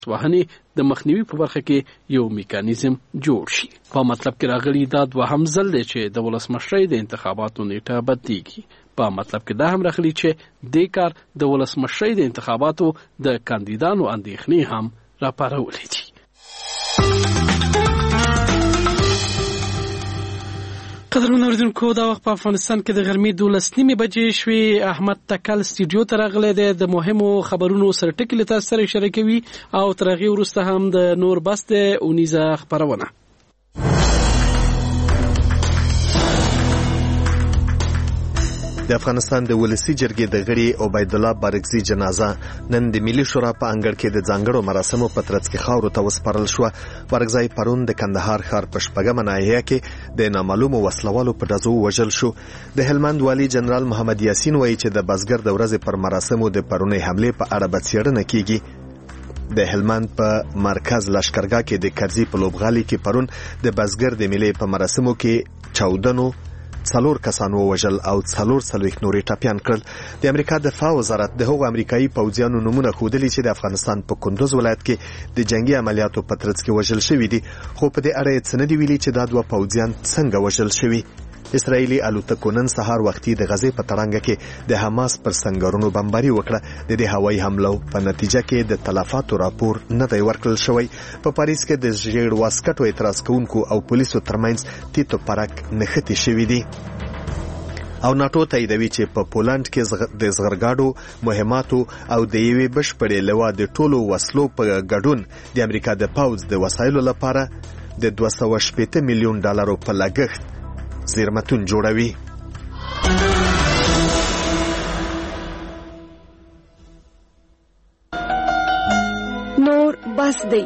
وهنې د مخنیوي په برخه کې یو میکانیزم جوړ شي. په مطلب کې راغلي دا دوهم ځل دی چې د ولسمشرۍ د انتخاباتو نیټه بدلیږي. په مطلب کې دا هم راغلي چې دې کار د ولسمشرۍ د انتخاباتو د کاندیدانو اندېښنې هم راپارولې دي. قدرمن اوریدونکو، دا وخت په افغانستان کې د غرمې 12:30 بجې شوې. احمد تکل استودیو ته راغلی دی د مهمو خبرونو سره ټکي له تاسو سره شریکوي او تر هغې وروسته هم د نور بس د اونیزه خپرونه. د افغانستان د ولسی جرګې د غړي عبید الله بارګزي جنازه نن د ملي شورا په انګړ کې د ځانګړو مراسمو په ترڅ کې خاورو ته وسپارل شو. بارګزي پرون د کندهار ښار په شپږمه ناحیه کې د نامعلومو وسلوالو په ډزو وژل شو. د هلمند والی جنرال محمد یاسین وایي چې د بزګر د ورځې پر مراسمو د پرونی حمله په اړه څېړنه کیږي. د هلمند په مرکز لشکرګاه کې د کرزي په لوبغالي کې پرون د بزګر د ملي په مراسمو کې چاودنو 4 کسان ووژل او 4 نورې ټاپیان کړل. د امریکا دفاع وزارت د هغو امریکایي پوځیانو نمونه ښودلي چې د افغانستان په کندوز ولایت کې د جنگي عملیاتو په ترڅ کې وژل شوي دي، خو په دې اړه یې څه نه دي ویلي چې دا 2 پوځیان څنګه وژل شوي. اسرائیلي الوتکو نن سهار وختي د غزې په تړانګه کې د حماس پر سنگرونو بمباري وکړه. د دې هوایي حملو په نتیجه کې د تلفاتو راپور نه دی ورکړل شوی. په پاریس کې د ژیړ واسکټو اعتراض کوونکو او پولیسو ترمنځ تیتو پرک نښتې شوي دي. او ناتو تاییدوي چې په پولند کې د زغرګاډو مهماتو او د یوې بشپړې لوا د ټولو وسلو په ګډون د امریکا د پوځ د وسایلو لپاره د 280 میلیون ډالرو په لګښت زیرمتون جوړوي. نور بس دی.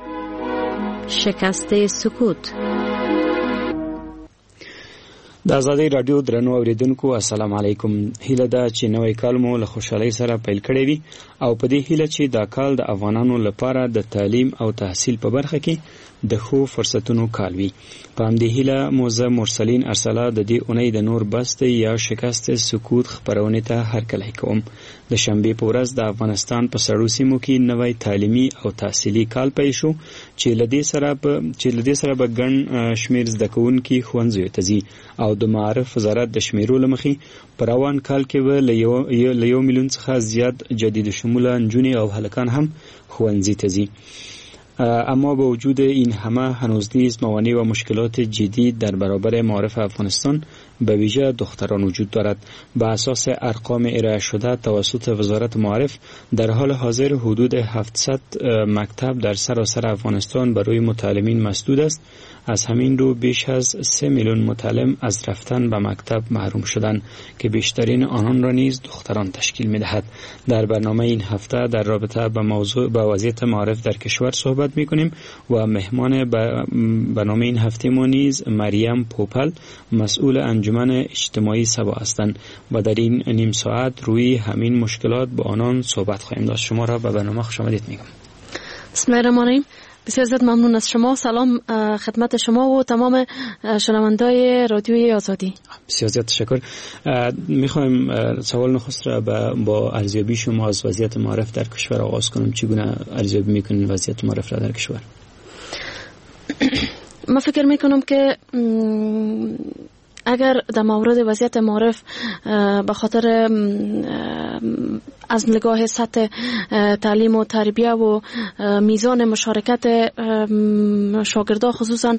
شکست سکوت. د آزادۍ رادیو درنو اوریدونکو، السلام علیکم. هیله ده چې نوی کال مو له خوشحالۍ سره پیل کړی وي او په دې هیله چې دا کال د افغانانو لپاره د تعلیم او تحصیل په برخه کې د ښو فرصتونو کال وي. په همدې هیله مو زه مرسلین ارسلا د دې اونۍ د نور بست یا شکست سکوت خپرونې ته هرکلی کوم. د شنبې په ورځ د افغانستان په سړو سیمو کې نوی تعلیمي او تحصیلي کال پیل شو چې له دې سره به ګڼ شمېر زده کوونکي ښوونځیو ته ځي او د معارف وزارت د شمیرو له مخې په روان کال کې به له 1 میلیون څخه زیات جدید شموله نجونې او هلکان هم ښوونځي ته ځي. اما با وجود این همه هنوز نیز موانع و مشکلات جدی در برابر معارف افغانستان به ویژه دختران وجود دارد. به اساس ارقام ارائه شده توسط وزارت معارف در حال حاضر حدود 700 مکتب در سراسر افغانستان برای متعلمین مسدود است. از همین رو بیش از 3 میلیون متعلم از رفتن به مکتب محروم شدند که بیشترین آنان را نیز دختران تشکیل می‌دهد. در برنامه این هفته در رابطه با وضعیت معارف در کشور صحبت می‌کنیم و مهمان برنامه این هفته ما نیز مریم پوپل مسئول انجمن اجتماعی سبا هستند و در این نیم ساعت روی همین مشکلات با آنان صحبت خواهیم داشت. شما را به برنامه خوش آمدید میگم. بسم الله الرحمن الرحیم. بسیار زیاد ممنون از شما. سلام خدمت شما و تمام شنوندای رادیوی آزادی. بسیار زیاد تشکر. میخوایم سوال نخست را با ارزیابی شما از وضعیت معارف در کشور آغاز کنم. چگونه ارزیابی میکنین وضعیت معارف را در کشور؟ من فکر میکنم که اگر در مورد وضعیت معارف به خاطر از نگاه سطح تعلیم و تربیه و میزان مشارکت شاگردان خصوصا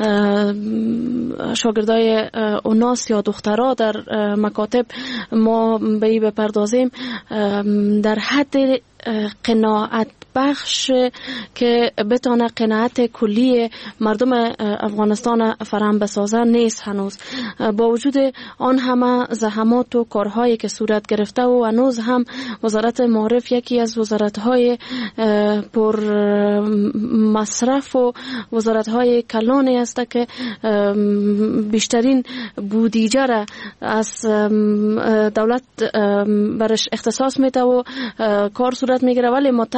شاگردای اوناس یا دخترها در مکاتب ما به این بپردازیم در حد قناعت بخش که بتونه قناعت کلی مردم افغانستان فراهم بسازه نیست هنوز. با وجود آن همه زحمات و کارهایی که صورت گرفته و هنوز هم وزارت معارف یکی از وزارت‌های پر مصرف و وزارت‌های کلانی است که بیشترین بودجه را از دولت برش اختصاص میده و کار صورت میگیره، ولی متاسفانه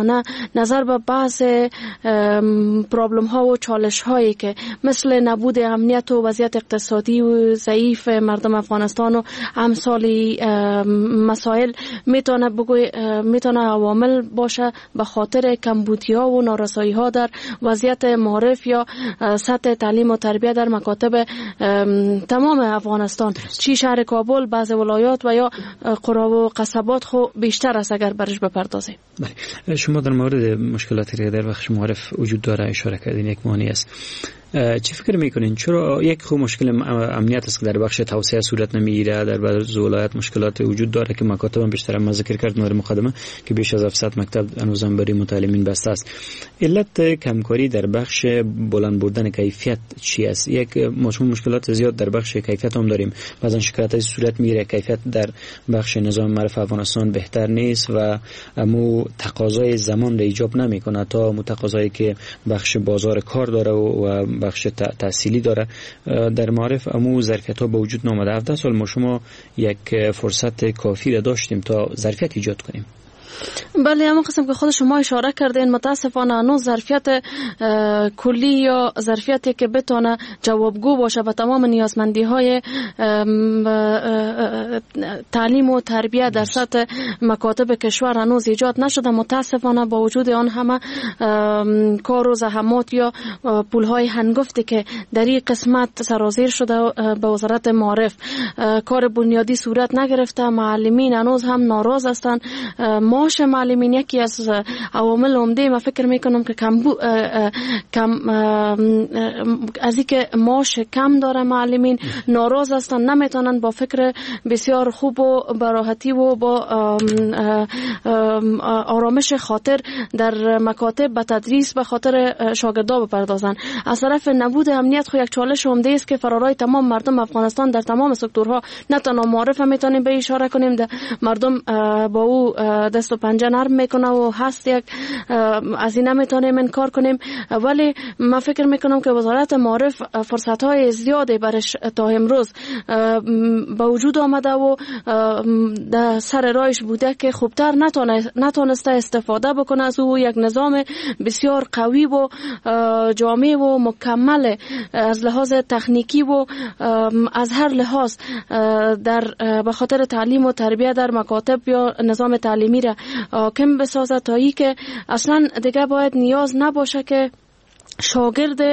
متاسفانه نظر به بعض پرابلم ها و چالش هایی که مثل نبود امنیت و وضعیت اقتصادی و ضعیف مردم افغانستان و امثال مسائل میتونه عوامل باشه به خاطر کمبودی‌ها و نارسایی‌ها در وضعیت معارف یا سطح تعلیم و تربیت در مکاتب تمام افغانستان، چی شهر کابل، بعض ولایات و یا قرا و قصبات خو بیشتر است اگر برش بپردازیم. بله، شما در مورد مشکلاتی که در بخش معارف وجود داره اشاره کردین، یک مانع است. چی فکر میکنین چرا یک خو مشکل امنیت است که در بخش توسعه صورت نمیگیره؟ در بعض ولایات مشکلات وجود داره که مکاتب هم بیشتر ما ذکر کردیم در مقدمه که بیش از 700 مکتب هنوزم برای متعلمین بسته است. علت کمکاری در بخش بلند بردن کیفیت چی است؟ یک مشکلات زیاد در بخش کیفیت هم داریم، بعضا شکایت‌های صورت میگیره کیفیت در بخش نظام معرف افغانستان بهتر نیست و مو تقاضای زمان را ایجاب نمیکنه تا تقاضایی که بخش بازار کار داره و بخش تحصیلی داره در معرف امو ظرفیت‌ها به وجود نامده. 17 سال ما شما یک فرصت کافی را داشتیم تا ظرفیت ایجاد کنیم. بله، همون قسم که خود شما اشاره کردین متاسفانه هنوز ظرفیت کلی یا ظرفیتی که بتونه جوابگو باشه به تمام نیازمندی‌های تعلیم و تربیت در سطح مکاتب کشور هنوز ایجاد نشده. متاسفانه با وجود آن همه کار و زحمات یا پول‌های هنگفتی که در این قسمت سرازیر شده به وزارت معارف، کار بنیادی صورت نگرفته. معلمین هنوز هم ناراض هستند. معاش معلمین یکی از عوامل عمده ما فکر میکنم که از اینکه معاش کم داره معلمین ناراض هستند، نمیتونن با فکر بسیار خوب و براحتی و با آرامش خاطر در مکاتب به تدریس به خاطر شاگردا بپردازن. از طرف نبود امنیت خو یک چالش عمده است که فرارای تمام مردم افغانستان در تمام سکتورها، نه تنها معارف میتونیم به اشاره کنیم، مردم با او دست و پنجه نرم میکنه و هست یک از این نمیتونیم انکار کنیم. ولی من فکر میکنم که وزارت معارف فرصت های زیاده برش تا امروز به وجود آمده و در سر رایش بوده که خوبتر نتونسته استفاده بکنه از او. یک نظام بسیار قوی و جامع و مکمل از لحاظ تکنیکی و از هر لحاظ در به خاطر تعلیم و تربیت در مکاتب یا نظام تعلیمی را حاکم بسازه تا ای که اصلا دیگه باید نیاز نباشه که شاگرد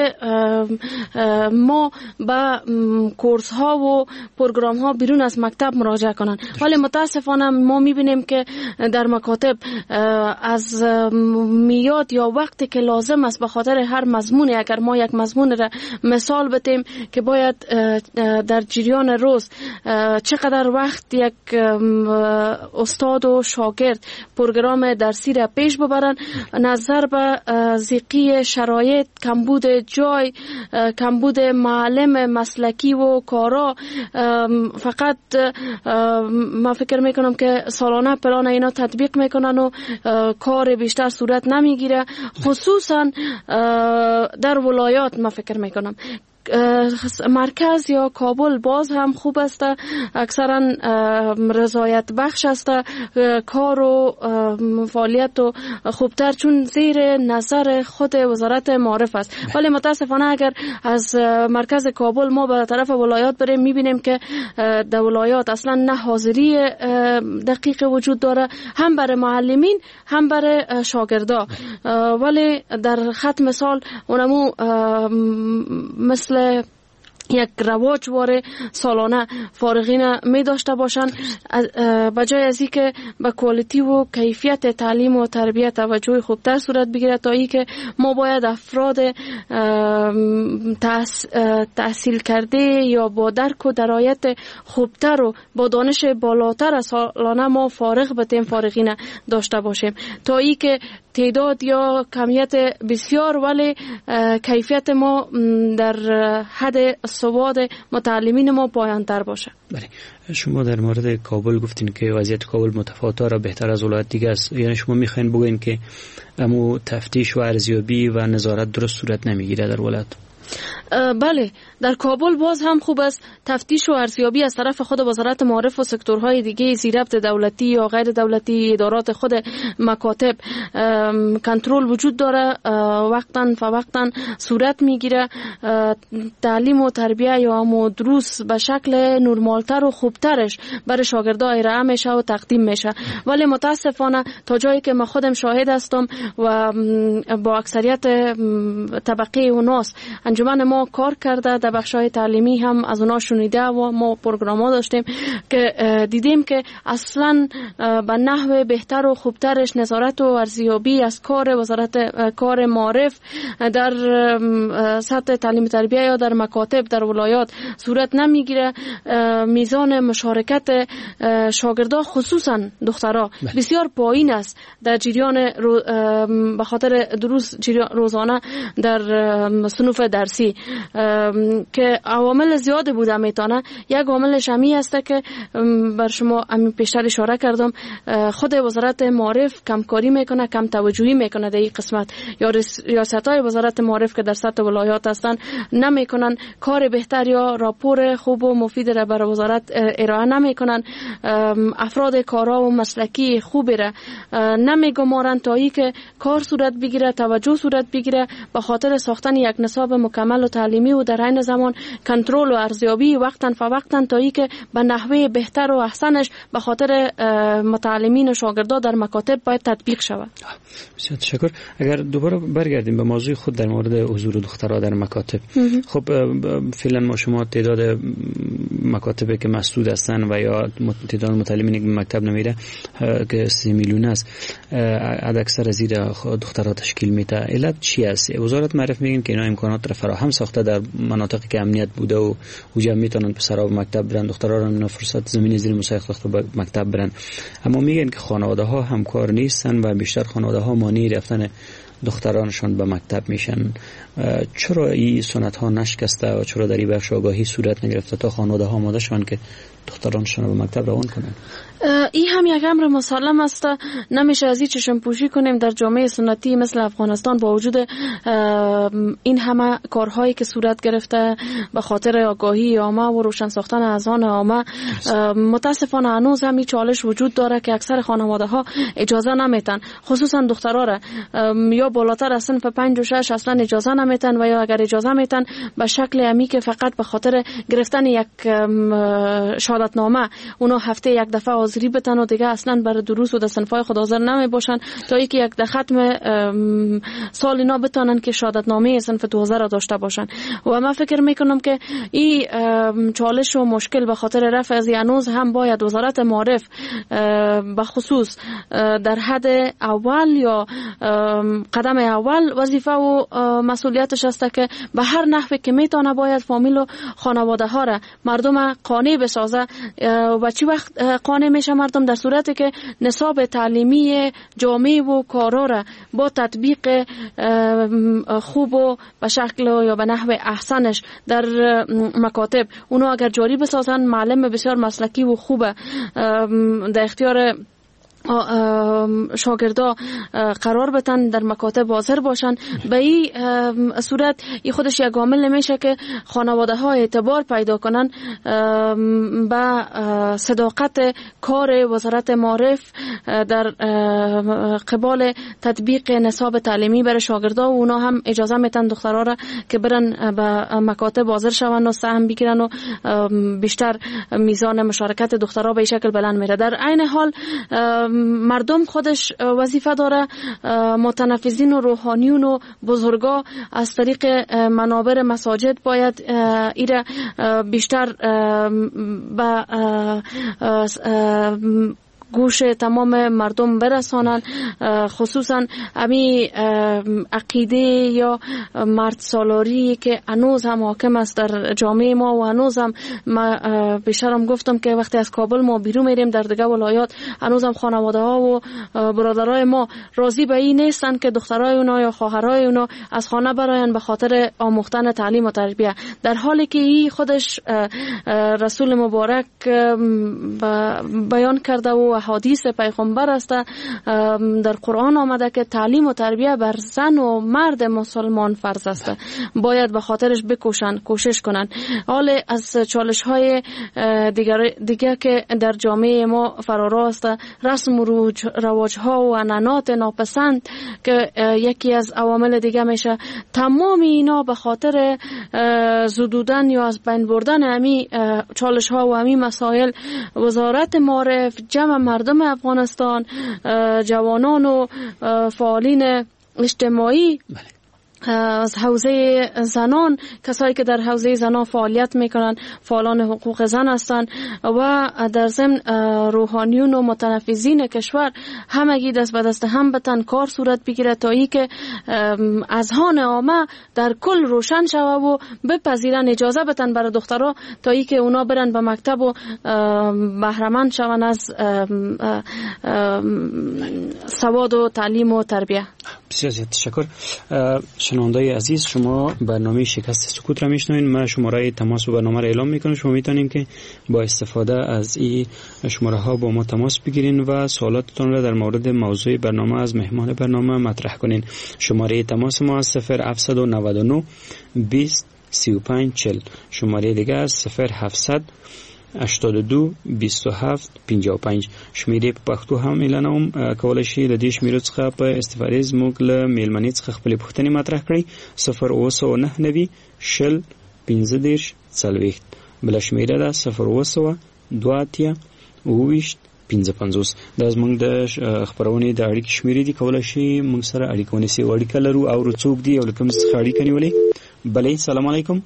ما به کورس ها و پروگرام ها بیرون از مکتب مراجعه کنند. ولی متاسفانه ما میبینیم که در مکاتب از میاد یا وقتی که لازم است به خاطر هر مضمونی، اگر ما یک مضمون را مثال بتیم که باید در جریان روز چقدر وقت یک استاد و شاگرد پروگرام درسی را پیش ببرن، نظر به ضیقی شرایط، کمبود جای، کمبود معلم مسلکی و کارا، فقط من فکر میکنم که سالانه پلان اینا تطبیق میکنن و کار بیشتر صورت نمیگیره. خصوصا در ولایات من فکر میکنم مرکز یا کابل باز هم خوب است، اکثرا رضایت بخش است، کار و فعالیت و خوبتر چون زیر نظر خود وزارت معارف است. ولی متاسفانه اگر از مرکز کابل ما به طرف ولایات بریم میبینیم که در ولایات اصلا نه حاضری دقیق وجود داره، هم برای معلمین هم برای شاگردا. ولی در خط مثال اونمو مثل یک رواج واره سالانه فارغین می داشته باشن، بجای از این که به کوالیتی و کیفیت تعلیم و تربیت توجه خوبتر صورت بگیره تا ای که ما باید افراد تحصیل کرده یا با درک و درایت خوبتر و با دانش بالاتر سالانه ما فارغ بتیم فارغین داشته باشیم تا ای که تعداد یا کمیت بسیار ولی کیفیت ما در حد سواد متعلمین ما پایان‌تر باشه. بله، شما در مورد کابل گفتین که وضعیت کابل متفاوت را بهتر از ولایت دیگه است، یعنی شما میخواین بگوین که امو تفتیش و ارزیابی و نظارت درست صورت نمیگیره در ولایت؟ بله، در کابل باز هم خوب است تفتیش و ارزیابی از طرف خود وزارت معارف و سکتورهای دیگه زیربط دولتی یا غیر دولتی، ادارات خود مکاتب کنترل وجود داره، وقتاً فوقتاً صورت میگیره. تعلیم و تربیه یا هم دروس به شکل نرمالتر و خوبترش برای شاگردان ارائه میشه و تقدیم میشه. ولی متاسفانه تا جایی که من خودم شاهد هستم و با اکثریت طبقه اوناس انجمن ما کار کرده، در بخش‌های تعلیمی هم از اونا شنیده و ما پروگرام‌ها داشتیم که دیدیم که اصلاً به نحو بهتر و خوبترش نظارت و ارزیابی از کار وزارت کار معارف در سطح تعلیم تربیه یا در مکاتب در ولایات صورت نمیگیره. میزان مشارکت شاگردان خصوصا دخترها بسیار پایین است در جریان به خاطر دروس روزانه در صنوف درسی که عوامل زیاد بوده میتونه. یک عاملش همی است که بر شما همین پیشتر اشاره کردم، خود وزارت معارف کمکاری میکنه، کم توجهی میکنه در این قسمت، یا ریاست‌های وزارت معارف که در سطح ولایات هستن نمیکنن کار بهتر یا راپور خوب و مفید را بر وزارت ارائه نمیکنن، افراد کارا و مسلکی خوبی را نمیگمارن تا ای که کار صورت بگیره، توجه صورت بگیره به خاطر ساختن یک نصاب مکمل و تعلیمی و در عین زمان کنترل و ارزیابی وقتاً فوقتاً تا ای که به نحوه بهتر و احسنش به خاطر متعلمین و شاگردان در مکاتب باید تطبیق شود. بسیار تشکر. اگر دوباره برگردیم به موضوع خود در مورد حضور دخترها در مکاتب، خب فعلا ما شما تعداد مکاتبی که مسدود هستن و یا تعداد متعلمینی که مکتب نمیره که 3 میلیون است، اکثر زیر دخترها تشکیل میده. علت چی است؟ وزارت معرف میگن که اینا امکانات را فراهم ساخته در مناطقی که امنیت بوده و وجا میتونن پسرها به مکتب برن، دخترها را فرصت زمینی زیر مسایق ساخته به مکتب برن. اما میگن که خانواده ها همکار نیستن و بیشتر خانواده ها مانع رفتن دخترانشان به مکتب میشن. چرا این سنت ها نشکسته و چرا در این بخش آگاهی صورت نگرفته تا خانواده ها آماده شوند که دخترانشان به مکتب روان کنند؟ این هم یک امر مسلم است. نمیشه از این چشم پوشی کنیم در جامعه سنتی مثل افغانستان با وجود این همه کارهایی که صورت گرفته به خاطر آگاهی عامه و روشن ساختن اذهان عامه، متاسفانه هنوز هم این چالش وجود داره که اکثر خانواده ها اجازه نمیتن، خصوصا دخترها را یا بالاتر از صنف 5 و 6 اصلا اجازه نمیتن و یا اگر اجازه میتن به شکل امی که فقط به خاطر گرفتن یک شهادتنامه اونا هفته یک دفعه حاضری بتن و دیگه اصلا برای دروس و در صنفای خود حاضر نمی باشن تا اینکه یک ختم سال اینا بتونن که شهادتنامه صنف 2000 را داشته باشن. و من فکر میکنم که این چالش و مشکل به خاطر رفع از هنوز هم باید وزارت معارف به خصوص در حد اول یا قدم اول وظیفه و مسئولیتش است که به هر نحوی که میتونه باید فامیل و خانواده ها را مردم قانع بسازه. و چی وقت قانع میشه مردم؟ در صورتی که نصاب تعلیمی جامع و کارا را با تطبیق خوب و به شکل یا به نحو احسنش در مکاتب اونو اگر جاری بسازن، معلم بسیار مسلکی و خوبه در اختیار شاگردا قرار بتن در مکاتب حاضر باشن، به این صورت این خودش یک عامل نمیشه که خانواده ها اعتبار پیدا کنن به صداقت کار وزارت معارف در قبال تطبیق نصاب تعلیمی برای شاگردا و اونا هم اجازه میتن دخترها را که برن به مکاتب حاضر شون و سهم بگیرن و بیشتر میزان مشارکت دخترها به این شکل بلند میره. در عین حال مردم خودش وظیفه داره، متنفذین و روحانیون و بزرگا از طریق منابر مساجد باید ایره بیشتر به گوش تمام مردم برسانن، خصوصا امی عقیده یا مرد سالاری که هنوز هم حاکم است در جامعه ما و هنوز هم بیشترم گفتم که وقتی از کابل ما بیرون میریم در دیگه ولایات هنوز هم خانواده ها و برادرای ما راضی به این نیستن که دخترای اونا یا خواهرای اونا از خانه براین به خاطر آموختن تعلیم و تربیه، در حالی که این خودش رسول مبارک بیان کرده و و حدیث پیغمبر است. در قرآن آمده که تعلیم و تربیه بر زن و مرد مسلمان فرض است. باید به خاطرش بکوشن، کوشش کنن. حال از چالش های دیگر که در جامعه ما فرارا است، رسم و رواج ها و عنعنات ناپسند که یکی از عوامل دیگه میشه. تمام اینا به خاطر زدودن یا از بین بردن امی چالش ها و امی مسائل، وزارت معارف، جمع مردم افغانستان، جوانان و فعالین اجتماعی از حوزه زنان، کسایی که در حوزه زنان فعالیت میکنن، فعالان حقوق زن هستند و در ضمن روحانیون و متنفذین کشور همگی دست به دست هم بتن کار صورت بگیره تا ای که اذهان عامه در کل روشن شوه و بپذیرن، اجازه بتن برای دخترها تا ای که اونا برن به مکتب و بهره‌مند شون از سواد و تعلیم و تربیه. بسیار تشکر. شنوندای عزیز، شما برنامه شکست سکوت را میشنوین. ما شماره تماس با برنامه را اعلام میکنم. شما میتونین که با استفاده از این شماره ها با ما تماس بگیرین و سوالاتتون را در مورد موضوع برنامه از مهمان برنامه مطرح کنین. شماره تماس ما 0799 20 35 40. شماره دیگه از 0700 82 27 55. شمیرې په پښتو هم اعلانوم. کولای شئ د دې شمیرو څخه په استفادې زموږ له میلمنې څخه خپلې پوښتنې مطرح کړئ. 089 شل 15 40. بله شمیره ده 0 2 28 55. دا زموږ د خبرونې د اړیکې شمیرې دي. کولای شئ موږ سره اړیکه ونیسئ. اړیکه لرو او څوک دي او له کوم څخه اړیکه نیولې؟ بله سلام علیکم.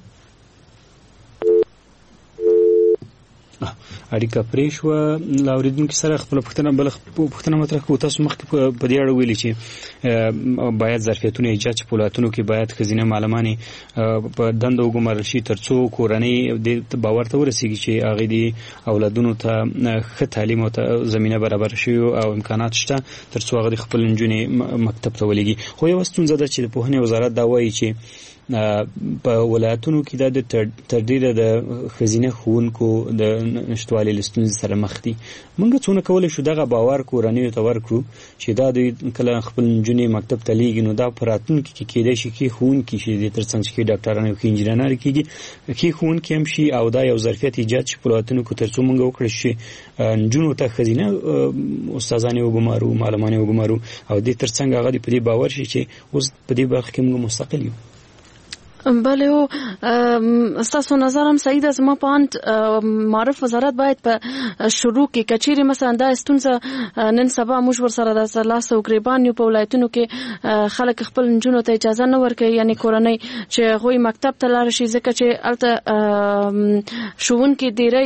اړیکه پرې شوه. له اورېدونکي سره خپله پوښتنه مطرح کړو. تاسو مخکې په دې اړه ویلي چې باید ظرفیتونه ایجاد شي، په ولایتونو کې باید ښځینه معلمانې په دنده وګمارل شي تر څو کورنۍ دې باور ته ورسېږي چې هغې د اولادونو ته ښه تعلیم او زمینه برابره شوي او امکانات شته تر څو هغه د خپل نجونې مکتب ته ولېږي. خو یوه ستونزه ده چې د پوهنې وزارت دا وایي چې په ولایتونو کې دا د تر ډیره د ښځینه ښوونکو د نشتوالي له ستونزې سره مخ دي. موږ څونه کولی شو دغه باور کورنیو ته ورکړو چې دا دوی کله خپل نجونې مکتب ته لیږي نو دا په راتلونکي کې کیدای شي ښې ښوونکي شي، د تر څنګ چې ښې ډاکټران او ښې انجینران کېږي، ښې ښوونکي هم شي او دا یو ظرفیت ایجاد شي په ولایتونو کې تر څو موږ وکړی شي نجونو ته ښځینه استادانې وګمارو، معلمانې وګمارو او دې تر څنګ هغه په دې باور شي چې اوس په دې برخه کې موږ مستقل یو. بله او ستاسو نظرم صحیح ده. زما په اند معرف وزارت باید په شروع کې کچېرې مثلا دا ستونزه نن سبا موږ ورسره د لاس او ګریبان یو په ولایتونو کې خلک خپل نجونو ته اجازه نه ورکوي، یعنی کورنۍ چې هغوی مکتب ته لاړ شي ځکه چې هلته ښوونکي ډېری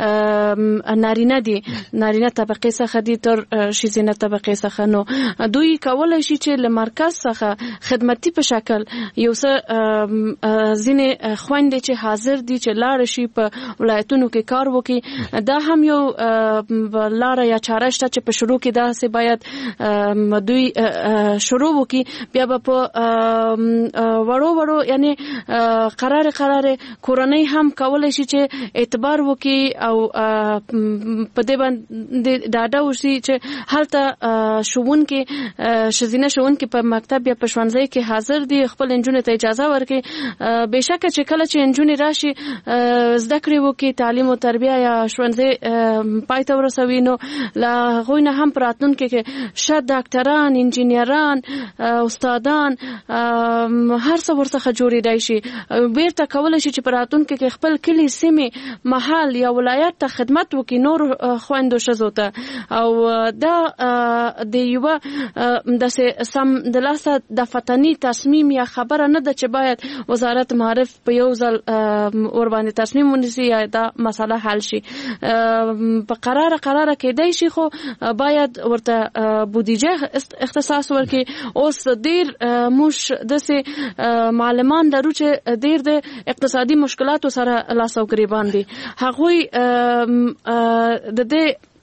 نارینه دي، نارینه طبقې څخه دي تر ښځینه طبقې څخه. نو دوی کولی شي چې له مرکز څخه خدمتي په شکل یو څه ځینې خویندې چې حاضر دي چې لاړ شي په ولایتونو کې کار وکړي. دا هم یو لاره یا چاره شته چې په شروع کې داسې باید دوی شروع وکړي. بیا به په وړو یعنی قرار کورنۍ هم کولی شي چې اعتبار وکړي او په دې باندې ډاډه وشي چې هلته ښوونکي ښځینه ښوونکي په مکتب یا په ښوونځي کې حاضر دي، خپل نجونې ته اجازه ورکړي. بېشکه چې کله چې نجونې راشي زده کړې وکړي، تعلیم او تربیه یا ښوونځی پای ته ورسوي، نو له هغوی نه هم په راتلونکي کې ښه ډاکټران، انجینران، استادان هر څه ورڅخه جوړېدای شي. بیرته کولی شي چې په راتلونکي کې خپل کلي، سیمې، محل یا ولایت ته خدمت وکړي نورو خویندو ښځو ته. او دا د یوه داسې سمدلاسه د فتني تصمیم یا خبره نه ده چې باید وزارت معارف په یو ځل ور باندې تصمیم ونیسي یا دا مسله حل شي. په قراره کېدای شي خو باید ورته بودیجه اختصاص ورکړي. اوس ډېر موږ داسې معلمان لرو چې ډېر د اقتصادي مشکلاتو سره لاس او ګریبان دي. هغوی د دې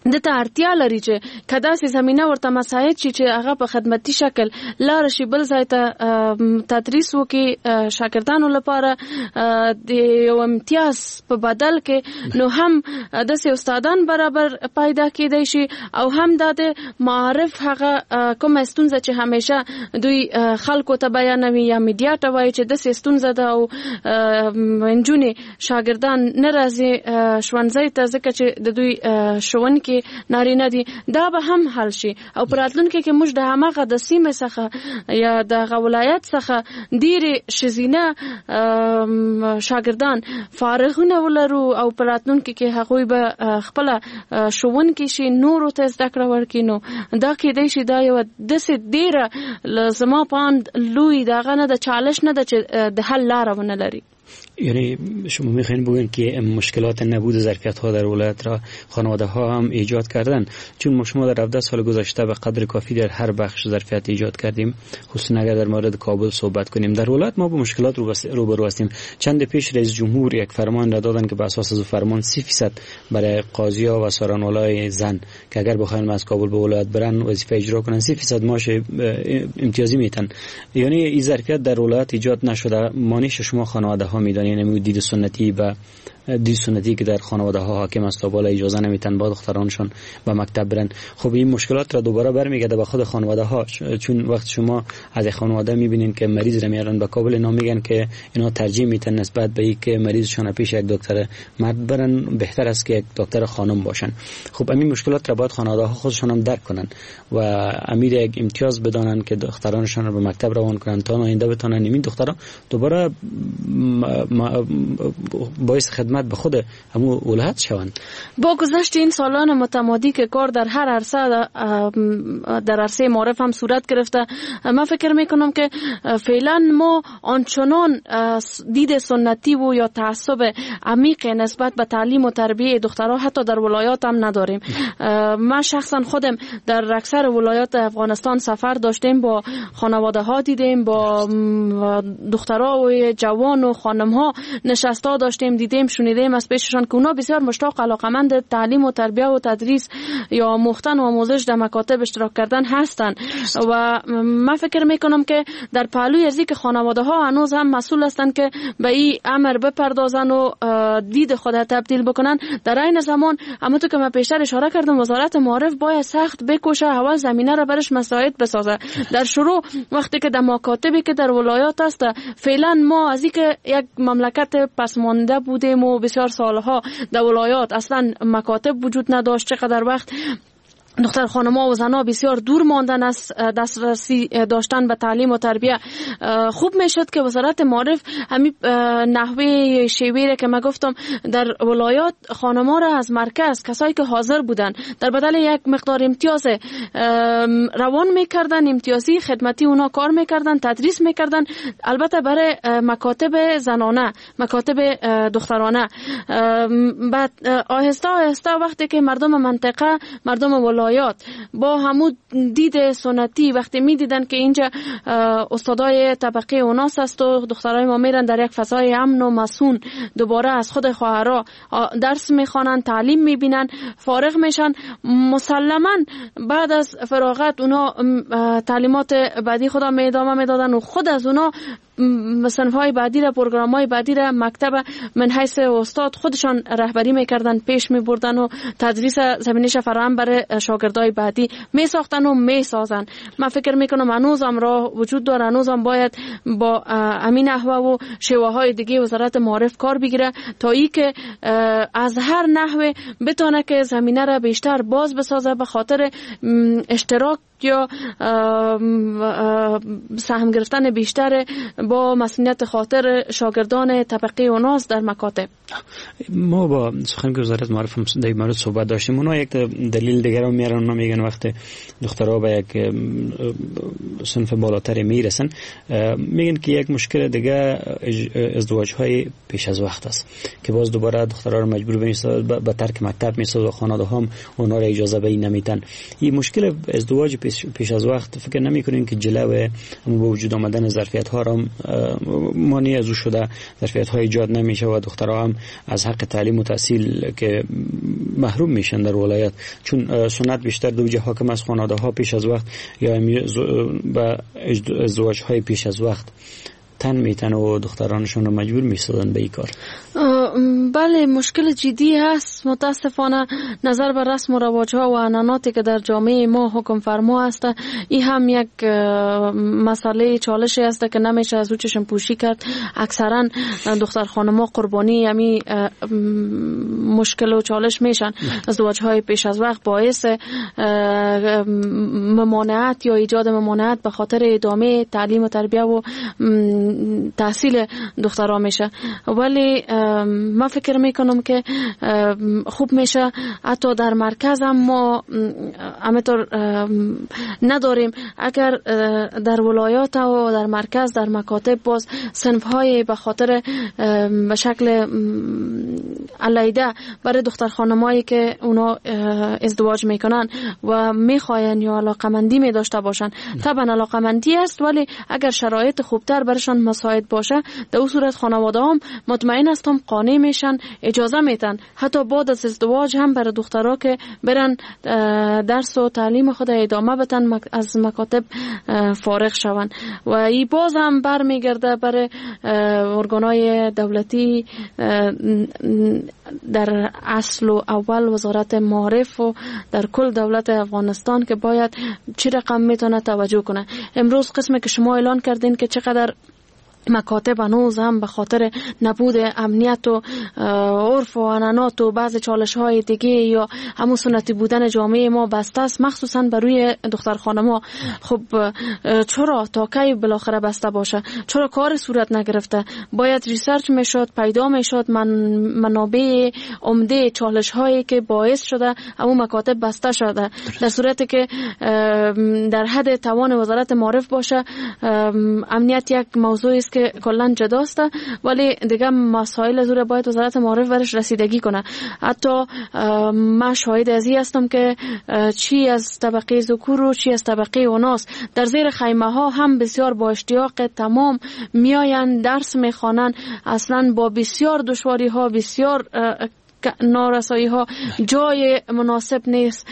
د ته اړتیا لري چې کداسې زمينه ورته مساعد شي چې هغه په خدمتي شکل لار شي بل ځای ته تدریس وکړي شاګردانو لپاره د یو امتیاز په بدل کې، نو هم د استادان برابر پیدا کېدای شي او هم د معارف هغه کومه ستونزه چې همیشه دوی خلکو ته بیانوي یا میډیا ته وایي چې د ستونزه ده او انجونې شاګردان ناراضي ښوونځي ته ځکه چې د دوی ښوونکي نارینه دي، دا به هم حل شي او په راتلونکي کې موږ د هماغه د سیمې څخه یا د ولایت څخه ډېرې ښځینه شاګردان فارغونه ولرو او په راتلونکي کې هغوی به خپله ښوونکي شي، نورو ته زده کړه ورکړي. نو دا کېدای شي دا یوه داسې ډېره زما په اند لوی دغه نه د چالش نه ده چې د حل لاره ونه لري. یعنی شما میخواین بگوین که مشکلات نبود ظرفیت ها در ولایت را خانواده ها هم ایجاد کردن، چون شما در 17 سال گذشته به قدر کافی در هر بخش ظرفیت ایجاد کردیم، خصوصا اگر در مورد کابل صحبت کنیم. در ولایت ما با مشکلات روبرو هستیم. چند پیش رئیس جمهور یک فرمان را دادن که به اساس از فرمان 30% برای قاضی ها و سارانوالای زن که اگر بخواین از کابل به ولایت برن وظیفه اجرا کنن 30% معاش امتیازی میتن. یعنی این ظرفیت در ولایت ایجاد نشده. مانیش شما خانواده ها میدانید یعنی دید سنتی و دید سنتی که در خانواده ها حاکم است، بالا اجازه نمیتن با دخترانشون به مکتب برن. خب این مشکلات را دوباره برمیگرده به خود خانواده ها، چون وقت شما از خانواده میبینین که مریض را میارن به کابل، اینا میگن که اینا ترجیح میتن نسبت به اینکه مریضشون پیش یک دکتر مرد برن بهتر است که یک دکتر خانم باشن. خب همین مشکلات را باید خانواده ها خودشون هم درک کنن و امیر یک امتیاز بدانن که دخترانشون رو به مکتب روان کنن تا آینده بتونن این دخترها دوباره باعث خدمت به خود همون ولایت شوند. با گذشت این سالان متمادی که کار در هر عرصه در عرصه معارف هم صورت گرفته، من فکر میکنم که فعلا ما آنچنان دید سنتی و یا تعصب عمیق نسبت به تعلیم و تربیه دخترها حتی در ولایات هم نداریم. من شخصا خودم در اکثر ولایات افغانستان سفر داشتیم، با خانواده ها دیدیم، با دخترها و جوان و خانم ها نشستا داشتیم، دیدیم شنیدیم از پیششان که اونا بسیار مشتاق علاقمند تعلیم و تربیه و تدریس یا آموختن و آموزش در مکاتب اشتراک کردن هستند و من فکر میکنم که در پهلوی ازی که خانواده ها هنوز هم مسئول هستند که به این امر بپردازن و دید خود تبدیل بکنن. در این زمان همونطور که من پیشتر اشاره کردم وزارت معارف باید سخت بکوشه اول زمینه را برش مساعد بسازه. در شروع وقتی که در مکاتبی که در ولایات است، فعلا ما از اینکه یک مملکت پسمانده بودیم و بسیار سالها در ولایات اصلا مکاتب وجود نداشت، چقدر وقت دختر خانم‌ها و زن‌ها بسیار دور ماندن از دسترسی داشتن به تعلیم و تربیه. خوب میشد که وزارت معارف همین نحوه شیوه که من گفتم در ولایات خانم‌ها را از مرکز کسایی که حاضر بودن در بدل یک مقدار امتیاز روان میکردن، امتیازی خدمتی اونا کار میکردن، تدریس میکردن، البته برای مکاتب زنانه، مکاتب دخترانه. بعد آهسته آهسته وقتی که مردم منطقه، مردم ولایات با همون دید سنتی وقتی می دیدن که اینجا استادای طبقه اوناس است و دخترای ما میرن در یک فضای امن و مسون، دوباره از خود خواهرها درس میخوانن، تعلیم میبینن، فارغ میشن، مسلما بعد از فراغت اونا تعلیمات بعدی خود ادامه میدادن و خود از اونا صنف‌های بعدی را، پروگرام‌های بعدی را مکتب من حیث استاد خودشان رهبری میکردن، پیش میبردن و تدریس زمینش فراهم برای شاگردای بعدی میساختن و میسازن. من فکر میکنم هنوز هم راه وجود داره، هنوز هم باید با امین نحوه و شیوه های دیگه وزارت معارف کار بگیره تا ای که از هر نحوه بتونه که زمینه را بیشتر باز بسازه به خاطر اشتراک یا سهم گرفتن بیشتر با مسئولیت خاطر شاگردان طبقه اوناس در مکاتب. ما با سخن که وزارت معارف هم در مورد صحبت داشتیم، اونا یک دلیل دیگر رو میارن، اونا میگن وقت دخترها به یک صنف بالاتر میرسن، میگن که یک مشکل دیگه ازدواج های پیش از وقت است که باز دوباره دخترها رو مجبور به ترک مکتب میسازه و خانواده هم اونا رو اجازه به این نمیدن. این مشکل ازدواج پیش از وقت فکر نمی‌کنین که جلوه به وجود آمدن ظرفیت‌ها را مانع از او شده، ظرفیت‌ها ایجاد نمیشه و دخترها هم از حق تعلیم و تحصیل که محروم میشن در ولایت، چون سنت بیشتر دو وجه حاکم از خانواده‌ها پیش از وقت یا به ازدواج‌های پیش از وقت تن میتن و دخترانشون رو مجبور میسازن به این کار. بله، مشکل جدی هست. متاسفانه نظر به رسم و رواج‌ها و عنعناتی که در جامعه ما حکم فرما است، این هم یک مسئله چالشی است که نمیشه از او چشم پوشی کرد. اکثرا دختر خانم‌ها قربانی همین مشکل و چالش میشن. ازدواج‌های پیش از وقت باعث ممانعت یا ایجاد ممانعت به خاطر ادامه تعلیم و تربیت و تحصیل دخترها میشه. ولی من فکر میکنم که خوب میشه حتی در مرکز هم ما همینطور نداریم. اگر در ولایات و در مرکز در مکاتب باز صنف‌های به خاطر به شکل علیده برای دختر خانمایی که اونا ازدواج میکنن و میخواین یا علاقمندی می داشته باشن، طبعا علاقمندی است، ولی اگر شرایط خوبتر برشان مساعد باشه در اون صورت خانواده هم مطمئن هستم قانع میشن، اجازه میتن حتی بعد از ازدواج هم برای دخترها که برن درس و تعلیم خود ادامه بدن از مکاتب فارغ شون. و این باز هم برمیگرده برای ارگانهای دولتی در اصل و اول وزارت معارف و در کل دولت افغانستان که باید چه رقم میتونه توجه کنه. امروز قسمی که شما اعلان کردین که چقدر مکاتب هنوز هم به خاطر نبود امنیت و عرف و عنعنات و بعض چالش‌های دیگه یا همون سنتی بودن جامعه ما بسته است، مخصوصا بر روی دختر خانم‌ها. خب چرا تا کی بالاخره بسته باشه؟ چرا کار صورت نگرفته؟ باید ریسرچ میشد، پیدا میشد منابع عمده چالش‌هایی که باعث شده همون مکاتب بسته شده. در صورتی که در حد توان وزارت معارف باشه، امنیت یک موضوع است که کلا جداست، ولی دیگه مسائل زور باید وزارت معارف برش رسیدگی کنه. حتی من شاهد از این هستم که چی از طبقه ذکور و چی از طبقه اناث در زیر خیمه ها هم بسیار با اشتیاق تمام میآیند، درس میخوانند، اصلا با بسیار دشواری ها، بسیار نارسایی ها، جای مناسب نیست،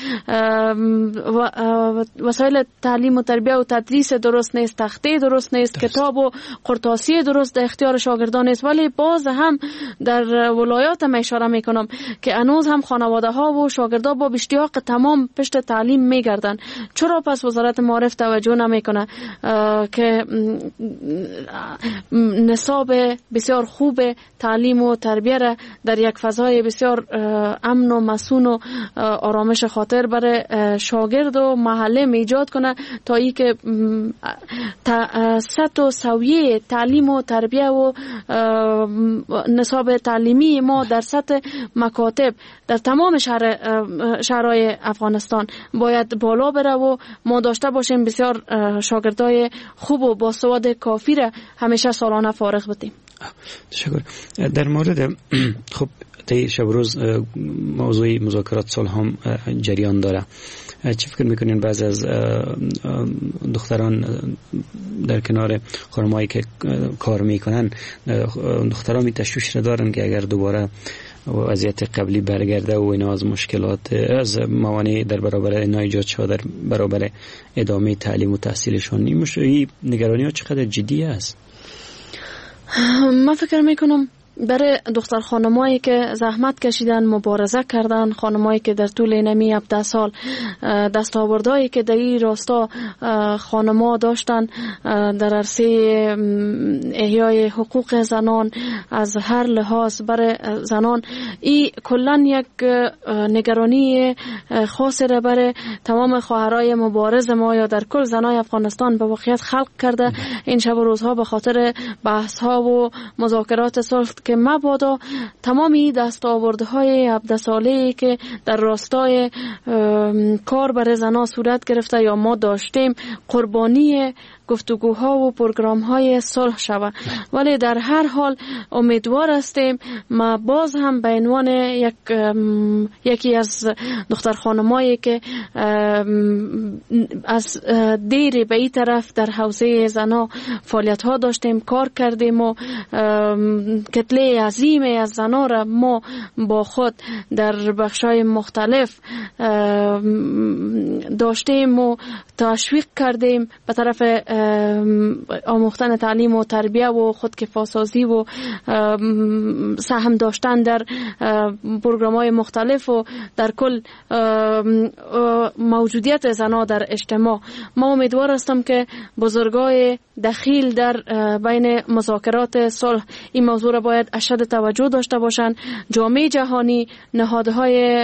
وسایل تعلیم و تربیت و تدریس درست نیست، تخته درست نیست، کتاب و قرطاسی درست در اختیار شاگردان نیست. ولی باز هم در ولایات هم اشاره میکنم که هنوز هم خانواده ها و شاگردا با اشتیاق تمام پشت تعلیم میگردن. چرا پس وزارت معارف توجه نمیکنه که نصاب بسیار خوب تعلیم و تربیت در یک فضای بسیار امن و مسون و آرامش خاطر برای شاگرد و معلم ایجاد کنه تا ای که سطح و سویه تعلیم و تربیت و نصاب تعلیمی ما در سطح مکاتب در تمام شهرهای افغانستان باید بالا بره و ما داشته باشیم بسیار شاگردای خوب و باسواد کافی را همیشه سالانه فارغ بدیم. تشکر. در مورد خب طی شب روز موضوع مذاکرات صلح هم جریان داره. چی فکر میکنین بعض از دختران در کنار خانمایی که کار میکنن، دختران می تشویش را دارن که اگر دوباره وضعیت قبلی برگرده و اینا از مشکلات از موانع در برابر اینا ایجاد شده در برابر ادامه تعلیم و تحصیلشون، این نگرانی ها چقدر جدی است؟ من فکر میکنم برای دختر خانمایی که زحمت کشیدن، مبارزه کردن، خانمایی که در طول نمی 17 سال دستاوردهایی که در این راستا خانما داشتن در عرصه احیای حقوق زنان از هر لحاظ برای زنان، این کلن یک نگرانی خاصی را برای تمام خواهرای مبارز ما یا در کل زنای افغانستان به واقعیت خلق کرده. این شب و روزها به خاطر بحث ها و مذاکرات صلح که مبادا تمامی دستاوردهای 17 ساله‌ای که در راستای کار برای زنان صورت گرفته یا ما داشتیم قربانی گفتگوها و پروگرام‌های صلح شود. ولی در هر حال امیدوار هستیم ما باز هم به عنوان یکی از دختر خانمایی که از دیر به این طرف در حوزه زنا فعالیت ها داشتیم، کار کردیم و کتله عظیمی از زنا را ما با خود در بخشای مختلف داشتیم و تشویق کردیم به طرف آموختن تعلیم و تربیه و خودکفاسازی و سهم داشتن در پروگرام‌های مختلف و در کل موجودیت زنان در اجتماع. ما امیدوار هستم که بزرگای دخیل در بین مذاکرات صلح این موضوع را باید اشد توجه داشته باشند. جامعه جهانی، نهادهای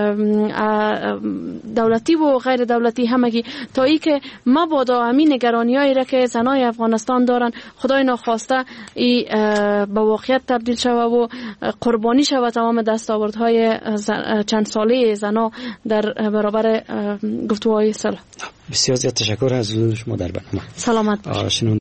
دولتی و غیر دولتی همگی تا ای که مبادا همین نگرانی‌هایی را که زنای افغانستان دارن خدای ناخواسته ای به واقعیت تبدیل شود و قربانی شود تمام دستاوردهای چند ساله زنا در برابر گفتگوهای صلح. بسیار زیاد تشکر از حضور شما در برنامه. سلامت باشید.